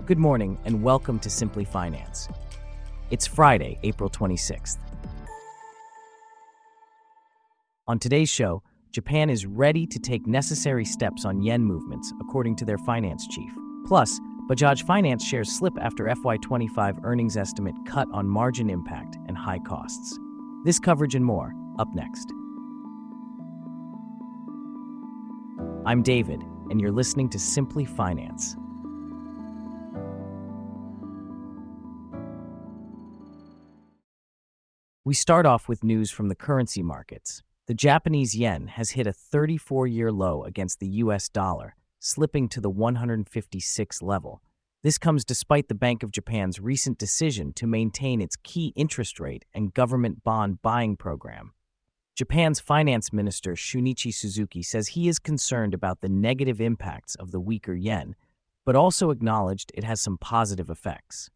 Good morning and welcome to Simply Finance. It's Friday, April 26th. On today's show, Japan is ready to take necessary steps on yen movements, according to their finance chief. Plus, Bajaj Finance shares slip after FY25 earnings estimate cut on margin impact and high costs. This coverage and more, up next. I'm David, and you're listening to Simply Finance. We start off with news from the currency markets. The Japanese yen has hit a 34-year low against the US dollar, slipping to the 156 level. This comes despite the Bank of Japan's recent decision to maintain its key interest rate and government bond buying program. Japan's finance minister Shunichi Suzuki says he is concerned about the negative impacts of the weaker yen, but also acknowledged it has some positive effects.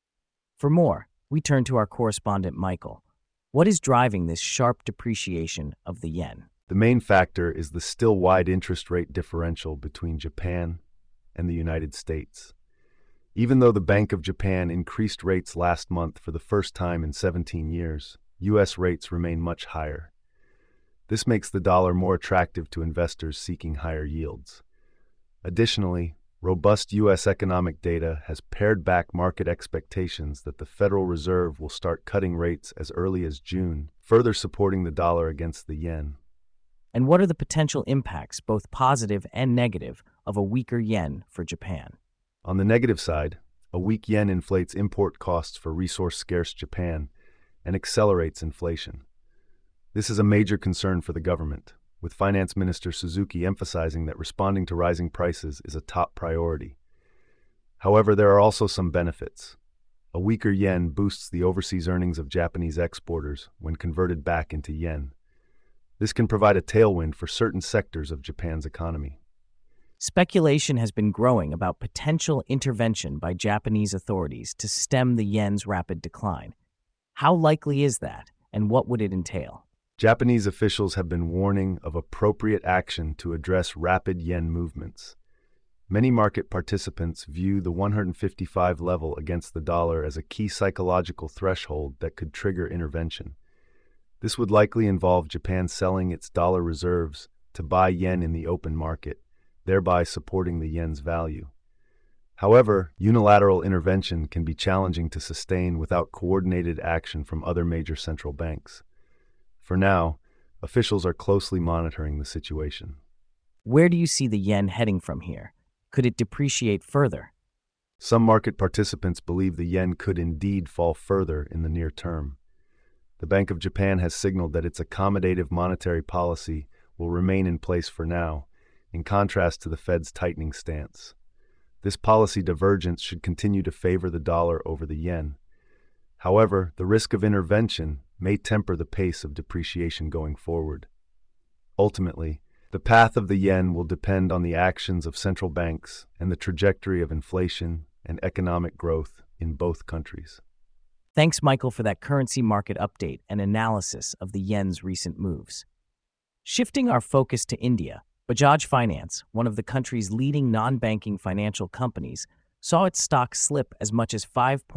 For more, we turn to our correspondent Michael. What is driving this sharp depreciation of the yen? The main factor is the still wide interest rate differential between Japan and the United States. Even though the Bank of Japan increased rates last month for the first time in 17 years, U.S. rates remain much higher. This makes the dollar more attractive to investors seeking higher yields. Additionally, robust U.S. economic data has pared back market expectations that the Federal Reserve will start cutting rates as early as June, further supporting the dollar against the yen. And what are the potential impacts, both positive and negative, of a weaker yen for Japan? On the negative side, a weak yen inflates import costs for resource-scarce Japan and accelerates inflation. This is a major concern for the government, with Finance Minister Suzuki emphasizing that responding to rising prices is a top priority. However, there are also some benefits. A weaker yen boosts the overseas earnings of Japanese exporters when converted back into yen. This can provide a tailwind for certain sectors of Japan's economy. Speculation has been growing about potential intervention by Japanese authorities to stem the yen's rapid decline. How likely is that, and what would it entail? Japanese officials have been warning of appropriate action to address rapid yen movements. Many market participants view the 155 level against the dollar as a key psychological threshold that could trigger intervention. This would likely involve Japan selling its dollar reserves to buy yen in the open market, thereby supporting the yen's value. However, unilateral intervention can be challenging to sustain without coordinated action from other major central banks. For now, officials are closely monitoring the situation. Where do you see the yen heading from here? Could it depreciate further? Some market participants believe the yen could indeed fall further in the near term. The Bank of Japan has signaled that its accommodative monetary policy will remain in place for now, in contrast to the Fed's tightening stance. This policy divergence should continue to favor the dollar over the yen. However, the risk of intervention may temper the pace of depreciation going forward. Ultimately, the path of the yen will depend on the actions of central banks and the trajectory of inflation and economic growth in both countries. Thanks, Michael, for that currency market update and analysis of the yen's recent moves. Shifting our focus to India, Bajaj Finance, one of the country's leading non-banking financial companies, saw its stock slip as much as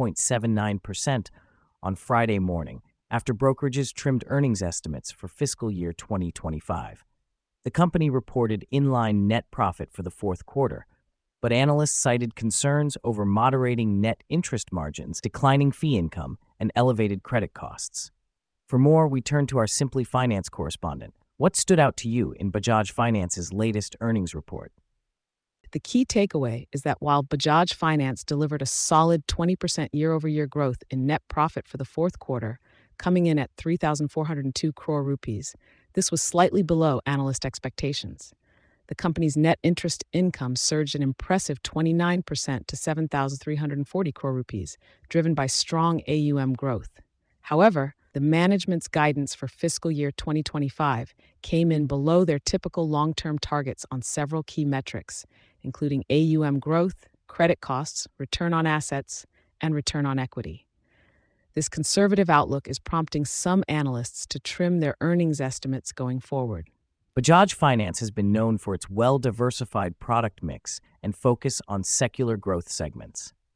5.79% on Friday morning after brokerages trimmed earnings estimates for fiscal year 2025. The company reported inline net profit for the fourth quarter, but analysts cited concerns over moderating net interest margins, declining fee income, and elevated credit costs. For more, we turn to our Simply Finance correspondent. What stood out to you in Bajaj Finance's latest earnings report? The key takeaway is that while Bajaj Finance delivered a solid 20% year-over-year growth in net profit for the fourth quarter, coming in at 3,402 crore rupees, this was slightly below analyst expectations. The company's net interest income surged an impressive 29% to 7,340 crore rupees, driven by strong AUM growth. However, the management's guidance for fiscal year 2025 came in below their typical long-term targets on several key metrics, including AUM growth, credit costs, return on assets, and return on equity. This conservative outlook is prompting some analysts to trim their earnings estimates going forward. Bajaj Finance has been known for its well-diversified product mix and focus on secular growth segments.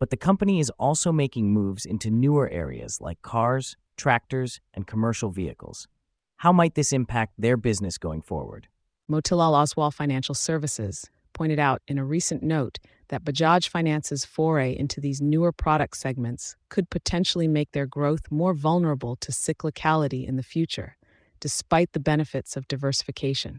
But the company is also making moves into newer areas like cars, tractors, and commercial vehicles. How might this impact their business going forward? Motilal Oswal Financial Services pointed out in a recent note that Bajaj Finance's foray into these newer product segments could potentially make their growth more vulnerable to cyclicality in the future, despite the benefits of diversification.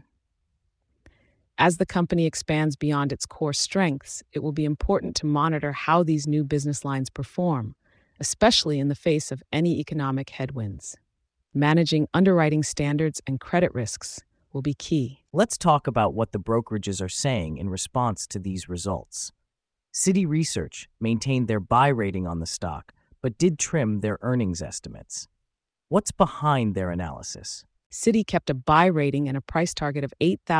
As the company expands beyond its core strengths, it will be important to monitor how these new business lines perform, especially in the face of any economic headwinds. Managing underwriting standards and credit risks will be key. Let's talk about what the brokerages are saying in response to these results. Citi Research maintained their buy rating on the stock, but did trim their earnings estimates. What's behind their analysis? Citi kept a buy rating and a price target of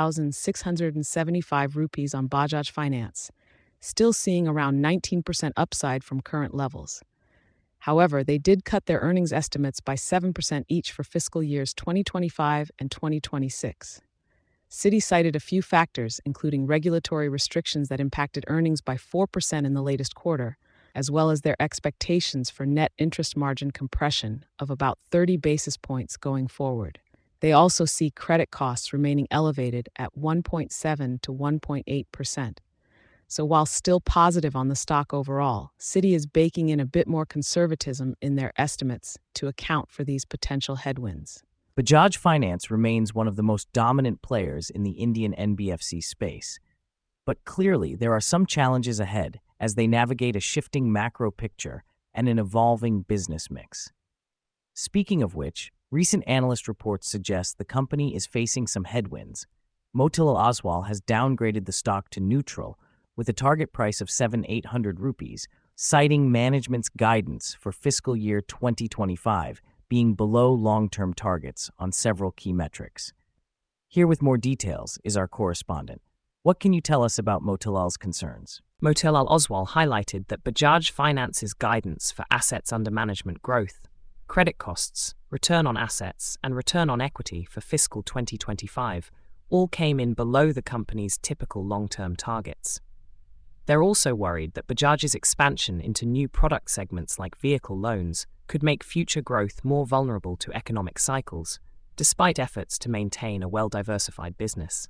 8,675 rupees on Bajaj Finance, still seeing around 19% upside from current levels. However, they did cut their earnings estimates by 7% each for fiscal years 2025 and 2026. Citi cited a few factors, including regulatory restrictions that impacted earnings by 4% in the latest quarter, as well as their expectations for net interest margin compression of about 30 basis points going forward. They also see credit costs remaining elevated at 1.7 to 1.8%. So while still positive on the stock overall, Citi is baking in a bit more conservatism in their estimates to account for these potential headwinds. Bajaj Finance remains one of the most dominant players in the Indian NBFC space. But clearly, there are some challenges ahead as they navigate a shifting macro picture and an evolving business mix. Speaking of which, recent analyst reports suggest the company is facing some headwinds. Motilal Oswal has downgraded the stock to neutral with a target price of 7,800 rupees, citing management's guidance for fiscal year 2025 being below long-term targets on several key metrics. Here with more details is our correspondent. What can you tell us about Motilal's concerns? Motilal Oswal highlighted that Bajaj Finance's guidance for assets under management growth, credit costs, return on assets, and return on equity for fiscal 2025 all came in below the company's typical long-term targets. They're also worried that Bajaj's expansion into new product segments like vehicle loans could make future growth more vulnerable to economic cycles, despite efforts to maintain a well-diversified business.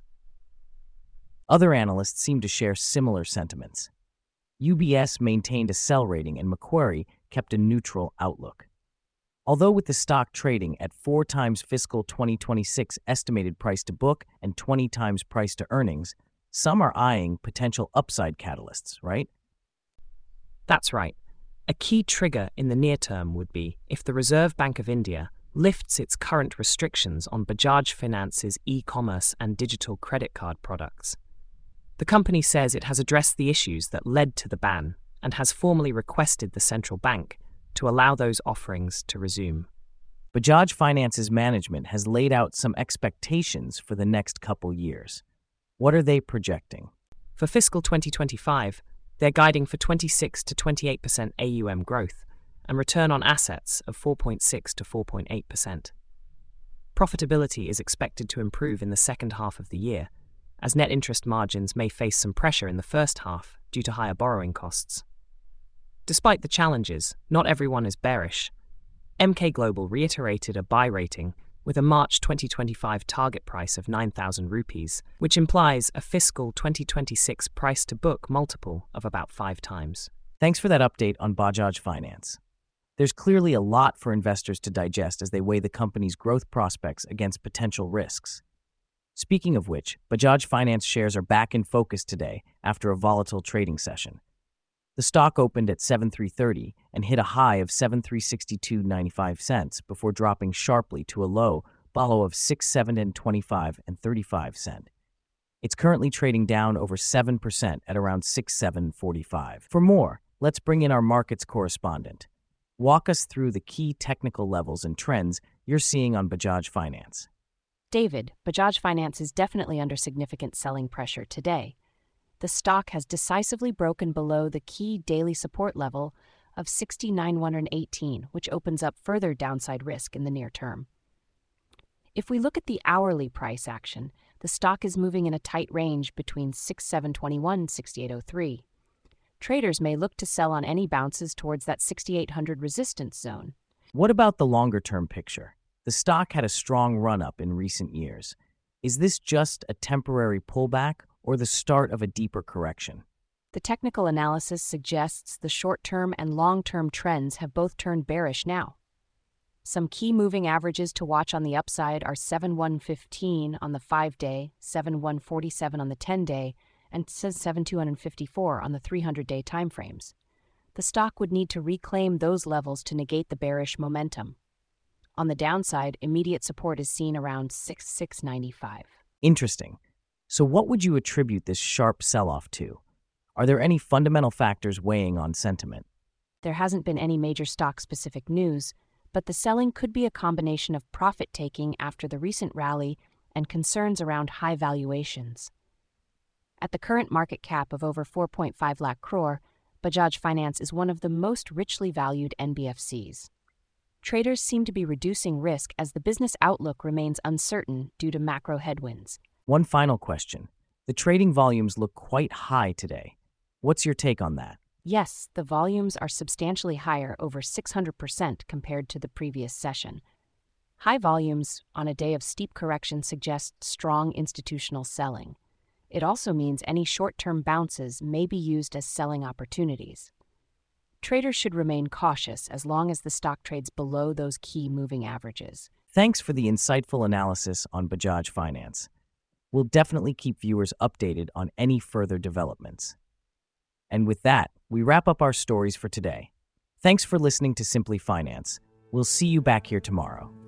Other analysts seem to share similar sentiments. UBS maintained a sell rating and Macquarie kept a neutral outlook. Although with the stock trading at 4 times fiscal 2026 estimated price to book and 20 times price to earnings, some are eyeing potential upside catalysts, right? That's right. A key trigger in the near term would be if the Reserve Bank of India lifts its current restrictions on Bajaj Finance's e-commerce and digital credit card products. The company says it has addressed the issues that led to the ban and has formally requested the central bank to allow those offerings to resume. Bajaj Finance's management has laid out some expectations for the next couple years. What are they projecting? For fiscal 2025, they're guiding for 26 to 28% AUM growth and return on assets of 4.6 to 4.8%. Profitability is expected to improve in the second half of the year, as net interest margins may face some pressure in the first half due to higher borrowing costs. Despite the challenges, not everyone is bearish. Emkay Global reiterated a buy rating with a March 2025 target price of 9,000 rupees, which implies a fiscal 2026 price-to-book multiple of about 5 times. Thanks for that update on Bajaj Finance. There's clearly a lot for investors to digest as they weigh the company's growth prospects against potential risks. Speaking of which, Bajaj Finance shares are back in focus today after a volatile trading session. The stock opened at 7,330 and hit a high of 7,362.95 cents before dropping sharply to a low of 6,725 and 35 cents. It's currently trading down over 7% at around 6,745. For more, let's bring in our markets correspondent. Walk us through the key technical levels and trends you're seeing on Bajaj Finance. David, Bajaj Finance is definitely under significant selling pressure today. The stock has decisively broken below the key daily support level of 69,118, which opens up further downside risk in the near term. If we look at the hourly price action, the stock is moving in a tight range between 6,721 and 6,803. Traders may look to sell on any bounces towards that 6,800 resistance zone. What about the longer-term picture? The stock had a strong run-up in recent years. Is this just a temporary pullback or the start of a deeper correction? The technical analysis suggests the short-term and long-term trends have both turned bearish now. Some key moving averages to watch on the upside are 7,115 on the 5-day, 7,147 on the 10-day, and 7,254 on the 300-day timeframes. The stock would need to reclaim those levels to negate the bearish momentum. On the downside, immediate support is seen around 6,695. Interesting. So what would you attribute this sharp sell-off to? Are there any fundamental factors weighing on sentiment? There hasn't been any major stock-specific news, but the selling could be a combination of profit-taking after the recent rally and concerns around high valuations. At the current market cap of over 4.5 lakh crore, Bajaj Finance is one of the most richly valued NBFCs. Traders seem to be reducing risk as the business outlook remains uncertain due to macro headwinds. One final question. The trading volumes look quite high today. What's your take on that? Yes, the volumes are substantially higher, over 600% compared to the previous session. High volumes on a day of steep correction suggest strong institutional selling. It also means any short-term bounces may be used as selling opportunities. Traders should remain cautious as long as the stock trades below those key moving averages. Thanks for the insightful analysis on Bajaj Finance. We'll definitely keep viewers updated on any further developments. And with that, we wrap up our stories for today. Thanks for listening to Simply Finance. We'll see you back here tomorrow.